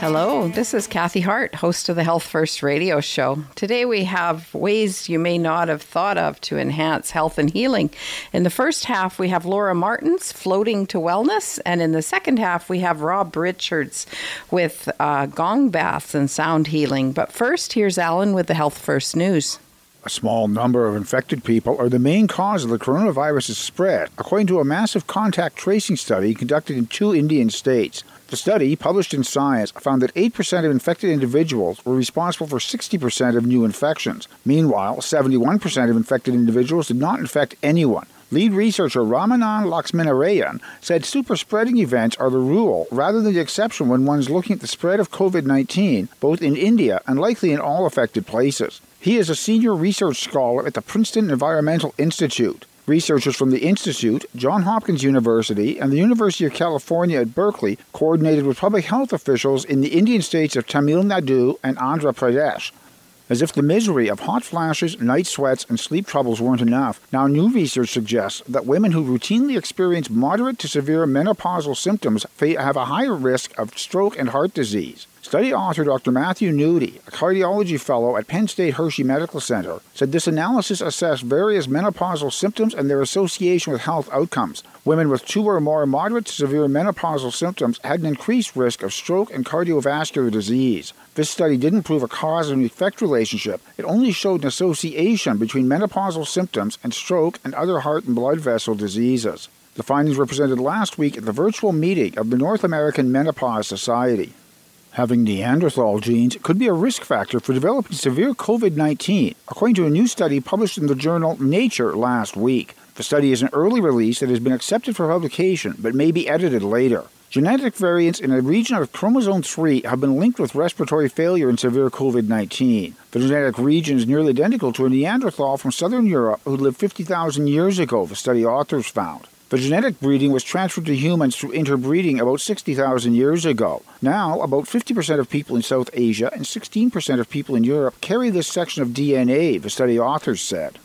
Hello, this is Kathy Hart, host of the Health First radio show. Today we have ways you may not have thought of to enhance health and healing. In the first half, we have Laura Martins, Floating to Wellness, and in the second half, we have Rob Richards with gong baths and sound healing. But first, here's Alan with the Health First News. A small number of infected people are the main cause of the coronavirus's spread, according to a massive contact tracing study conducted in 2 Indian states. The study, published in Science, found that 8% of infected individuals were responsible for 60% of new infections. Meanwhile, 71% of infected individuals did not infect anyone. Lead researcher Ramanan Laxminarayan said super-spreading events are the rule rather than the exception when one's looking at the spread of COVID-19, both in India and likely in all affected places. He is a senior research scholar at the Princeton Environmental Institute. Researchers from the Institute, Johns Hopkins University, and the University of California at Berkeley coordinated with public health officials in the Indian states of Tamil Nadu and Andhra Pradesh. As if the misery of hot flashes, night sweats, and sleep troubles weren't enough, now new research suggests that women who routinely experience moderate to severe menopausal symptoms have a higher risk of stroke and heart disease. Study author Dr. Matthew Nudi, a cardiology fellow at Penn State Hershey Medical Center, said this analysis assessed various menopausal symptoms and their association with health outcomes. Women with 2 or more moderate to severe menopausal symptoms had an increased risk of stroke and cardiovascular disease. This study didn't prove a cause and effect relationship. It only showed an association between menopausal symptoms and stroke and other heart and blood vessel diseases. The findings were presented last week at the virtual meeting of the North American Menopause Society. Having Neanderthal genes could be a risk factor for developing severe COVID-19, according to a new study published in the journal Nature last week. The study is an early release that has been accepted for publication, but may be edited later. Genetic variants in a region of chromosome 3 have been linked with respiratory failure in severe COVID-19. The genetic region is nearly identical to a Neanderthal from southern Europe who lived 50,000 years ago, the study authors found. The genetic breeding was transferred to humans through interbreeding about 60,000 years ago. Now, about 50% of people in South Asia and 16% of people in Europe carry this section of DNA, the study authors said.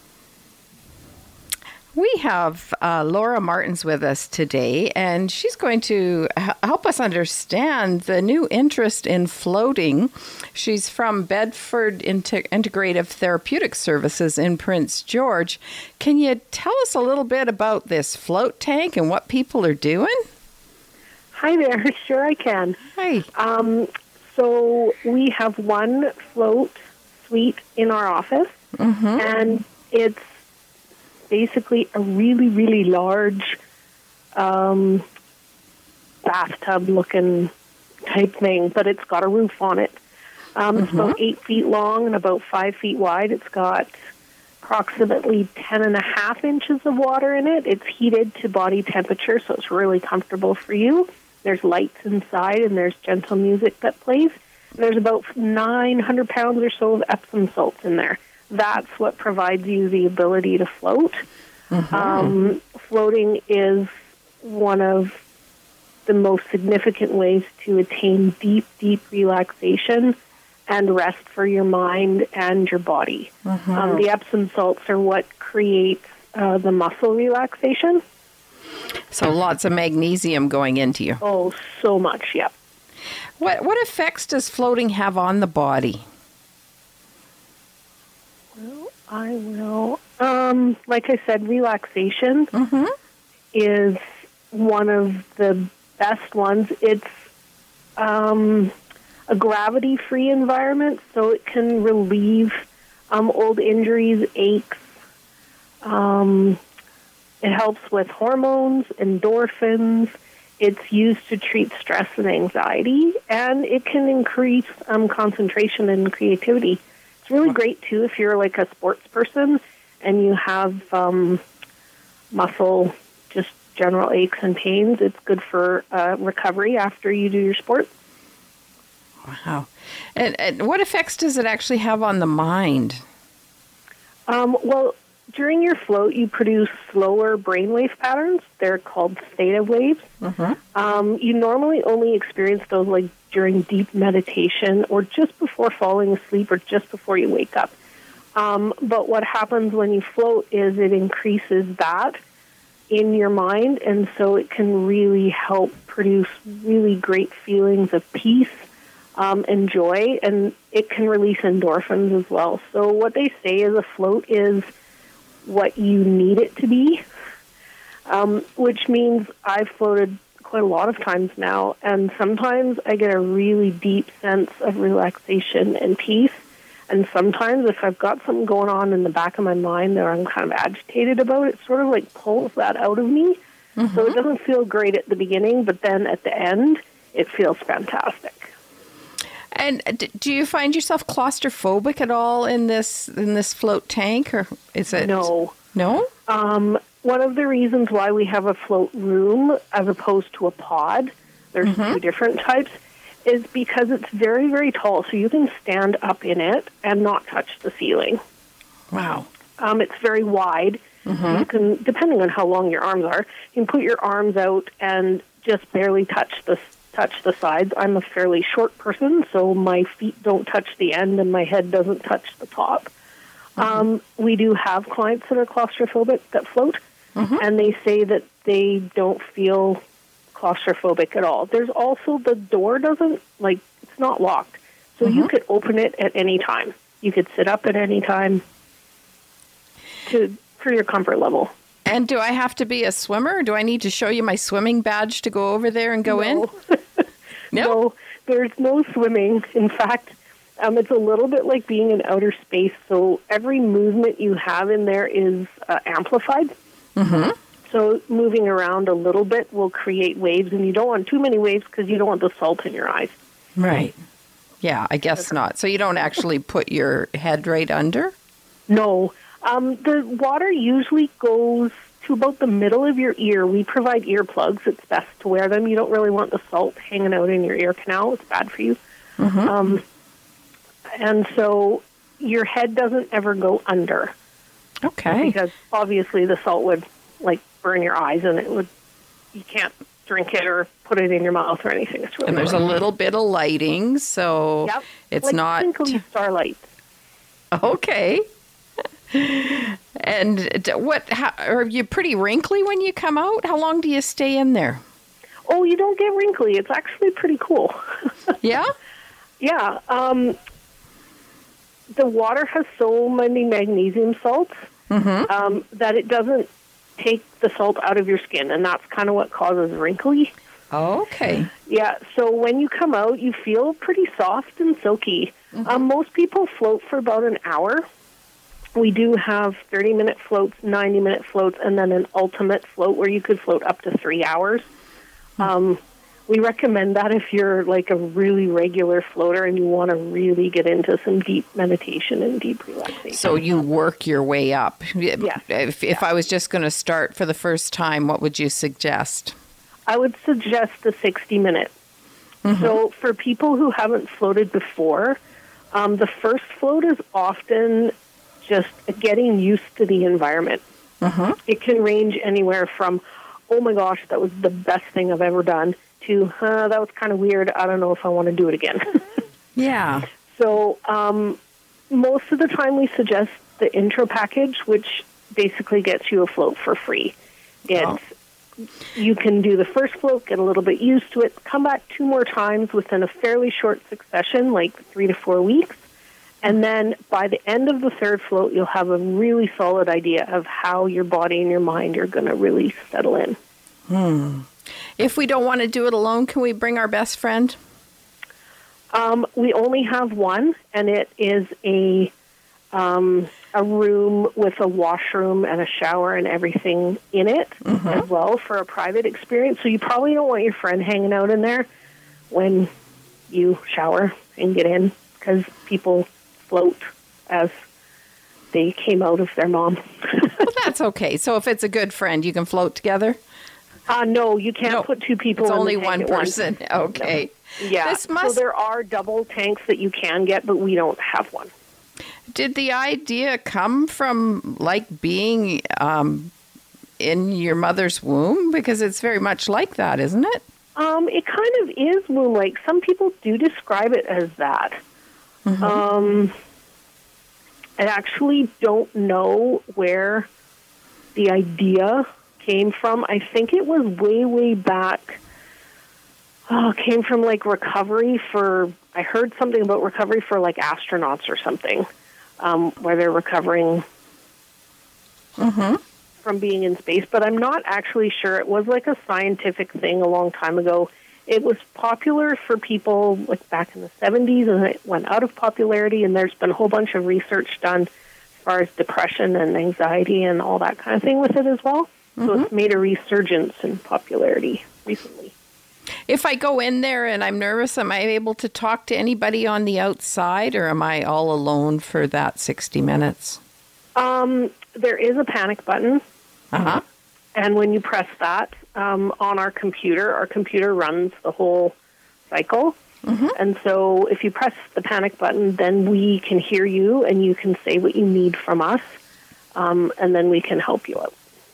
We have Laura Martins with us today, and she's going to help us understand the new interest in floating. She's from Bedford Integrative Therapeutic Services in Prince George. Can you tell us a little bit about this float tank and what people are doing? Hi there. Sure I can. Hi. So we have one float suite in our office, and it's basically a really, really large bathtub-looking type thing, but it's got a roof on it. It's about 8 feet long and about 5 feet wide. It's got approximately 10.5 inches of water in it. It's heated to body temperature, so it's really comfortable for you. There's lights inside, and there's gentle music that plays. There's about 900 pounds or so of Epsom salts in there. That's what provides you the ability to float. Floating is one of the most significant ways to attain deep, deep relaxation and rest for your mind and your body. The Epsom salts are what creates the muscle relaxation. So lots of magnesium going into you. Oh, so much, yep. What effects does floating have on the body? I will. Like I said, relaxation is one of the best ones. It's a gravity-free environment, so it can relieve old injuries, aches. It helps with hormones, endorphins. It's used to treat stress and anxiety, and it can increase concentration and creativity. It's really great, too, if you're like a sports person and you have muscle, just general aches and pains. It's good for recovery after you do your sport. Wow. And what effects does it actually have on the mind? Well, during your float, you produce slower brainwave patterns. They're called theta waves. You normally only experience those like during deep meditation or just before falling asleep or just before you wake up. But what happens when you float is it increases that in your mind, and so it can really help produce really great feelings of peace, and joy, and it can release endorphins as well. So what they say is a float is what you need it to be, which means I've floated quite a lot of times now, and sometimes I get a really deep sense of relaxation and peace, and sometimes if I've got something going on in the back of my mind that I'm kind of agitated about, it sort of like pulls that out of me. Mm-hmm. So it doesn't feel great at the beginning, but then at the end, it feels fantastic. And do you find yourself claustrophobic at all in this float tank, or is it? No. No? One of the reasons why we have a float room as opposed to a pod, there's two different types, is because it's very, very tall, so you can stand up in it and not touch the ceiling. Wow. It's very wide. You can, depending on how long your arms are, you can put your arms out and just barely touch the sides. I'm a fairly short person, so my feet don't touch the end and my head doesn't touch the top. We do have clients that are claustrophobic that float, and they say that they don't feel claustrophobic at all. There's also the door it's not locked, so you could open it at any time. You could sit up at any time for your comfort level. And do I have to be a swimmer, or do I need to show you my swimming badge to go over there and go in? No, there's no swimming. In fact, it's a little bit like being in outer space, so every movement you have in there is amplified. So moving around a little bit will create waves, and you don't want too many waves because you don't want the salt in your eyes. Right. Yeah, I guess not. So you don't actually put your head right under? No. The water usually goes to about the middle of your ear. We provide earplugs. It's best to wear them. You don't really want the salt hanging out in your ear canal. It's bad for you. And so your head doesn't ever go under. Okay. Because obviously the salt would burn your eyes, and you can't drink it or put it in your mouth or anything. It's really and there's a little bit of lighting, so it's not twinkly starlight. Okay. And are you pretty wrinkly when you come out? How long do you stay in there? Oh, you don't get wrinkly. It's actually pretty cool. Yeah? Yeah. The water has so many magnesium salts that it doesn't take the salt out of your skin, and that's kind of what causes wrinkly. Okay. Yeah, so when you come out, you feel pretty soft and silky. Most people float for about an hour. We do have 30-minute floats, 90-minute floats, and then an ultimate float where you could float up to 3 hours. We recommend that if you're like a really regular floater and you want to really get into some deep meditation and deep relaxation. So you work your way up. Yes. If I was just going to start for the first time, what would you suggest? I would suggest the 60-minute. So for people who haven't floated before, the first float is often just getting used to the environment. It can range anywhere from, oh my gosh, that was the best thing I've ever done, to, that was kind of weird, I don't know if I want to do it again. Yeah. So most of the time we suggest the intro package, which basically gets you a float for free. You can do the first float, get a little bit used to it, come back 2 more times within a fairly short succession, like 3 to 4 weeks. And then by the end of the third float, you'll have a really solid idea of how your body and your mind are going to really settle in. If we don't want to do it alone, can we bring our best friend? We only have one, and it is a room with a washroom and a shower and everything in it as well for a private experience. So you probably don't want your friend hanging out in there when you shower and get in, because people float as they came out of their mom. Well, that's okay. So if it's a good friend, you can float together? No, you can't put 2 people in It's only the tank one at person. once. Okay. No. Yeah. So there are double tanks that you can get, but we don't have one. Did the idea come from being in your mother's womb? Because it's very much like that, isn't it? It kind of is womb-like. Some people do describe it as that. I actually don't know where the idea came from. I think it was way, way back. came from like recovery for, I heard something about recovery for like astronauts or something, where they're recovering from being in space, but I'm not actually sure. It was like a scientific thing a long time ago. It was popular for people like back in the 70s, and it went out of popularity, and there's been a whole bunch of research done as far as depression and anxiety and all that kind of thing with it as well. So it's made a resurgence in popularity recently. If I go in there and I'm nervous, am I able to talk to anybody on the outside, or am I all alone for that 60 minutes? There is a panic button. And when you press that on our computer runs the whole cycle. And so if you press the panic button, then we can hear you and you can say what you need from us, and then we can help you out.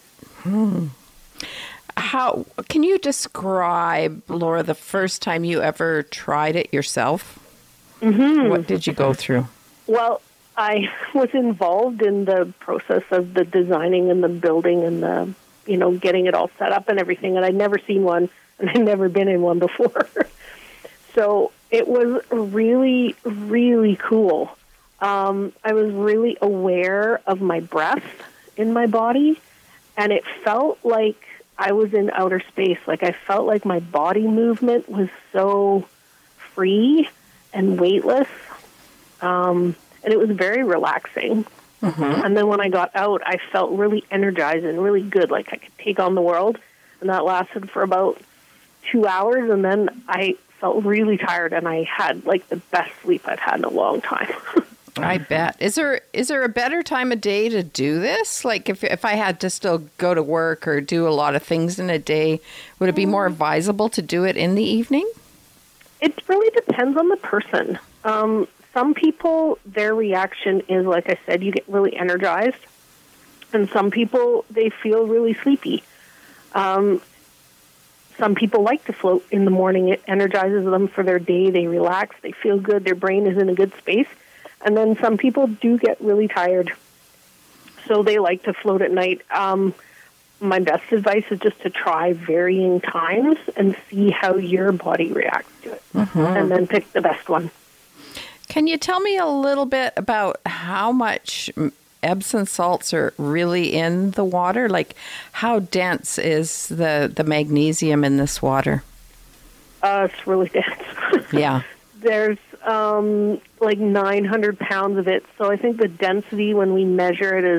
How can you describe, Laura, the first time you ever tried it yourself? What did you go through? Well, I was involved in the process of the designing and the building and the, getting it all set up and everything. And I'd never seen one, and I'd never been in one before. So it was really, really cool. I was really aware of my breath in my body, and it felt like I was in outer space. Like I felt like my body movement was so free and weightless. And it was very relaxing. And then when I got out, I felt really energized and really good, like I could take on the world. And that lasted for about 2 hours, and then I felt really tired, and I had like the best sleep I'd had in a long time. I bet. Is there a better time of day to do this? Like if I had to still go to work or do a lot of things in a day, would it be more advisable to do it in the evening? It really depends on the person. Some people, their reaction is, like I said, you get really energized. And some people, they feel really sleepy. Some people like to float in the morning. It energizes them for their day. They relax. They feel good. Their brain is in a good space. And then some people do get really tired. So they like to float at night. My best advice is just to try varying times and see how your body reacts to it. And then pick the best one. Can you tell me a little bit about how much Epsom salts are really in the water? Like, how dense is the magnesium in this water? It's really dense. Yeah. There's like 900 pounds of it. So I think the density when we measure it is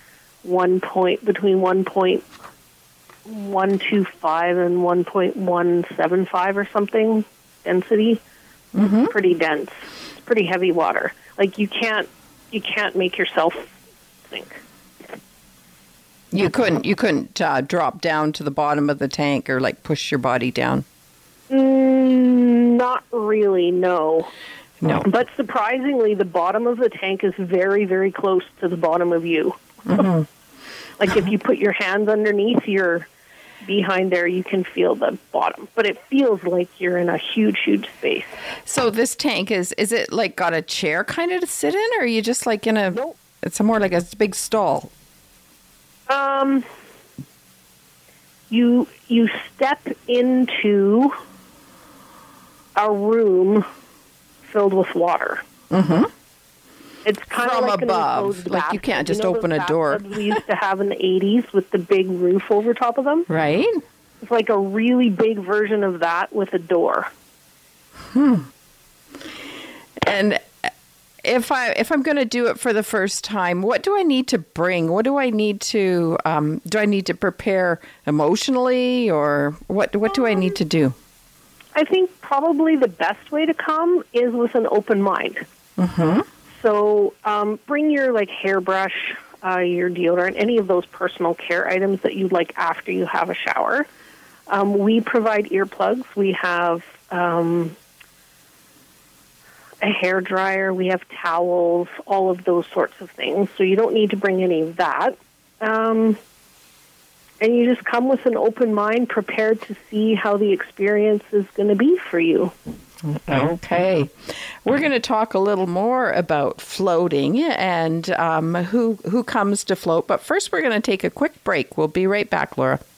between 1.125 and 1.175 or something density. It's pretty dense. It's pretty heavy water. Like you can't make yourself sink. You couldn't drop down to the bottom of the tank or like push your body down. Not really, no. No. But surprisingly, the bottom of the tank is very, very close to the bottom of you. Like if you put your hands underneath your behind there, you can feel the bottom. But it feels like you're in a huge, huge space. So this tank, is it like got a chair kind of to sit in, or are you just like in a... Nope. It's more like a big stall. You step into a room filled with water. It's kind of like above. An enclosed Like you can't just open a door. We used to have in the 80s with the big roof over top of them. Right. It's like a really big version of that with a door. And if I'm going to do it for the first time, what do I need to bring? What do I need to do? I need to prepare emotionally, or what do I need to do? I think probably the best way to come is with an open mind. So bring your hairbrush, your deodorant, any of those personal care items that you'd like after you have a shower. We provide earplugs. We have a hair dryer. We have towels, all of those sorts of things. So you don't need to bring any of that. And you just come with an open mind, prepared to see how the experience is going to be for you. Okay. We're going to talk a little more about floating and who comes to float. But first, we're going to take a quick break. We'll be right back, Laura.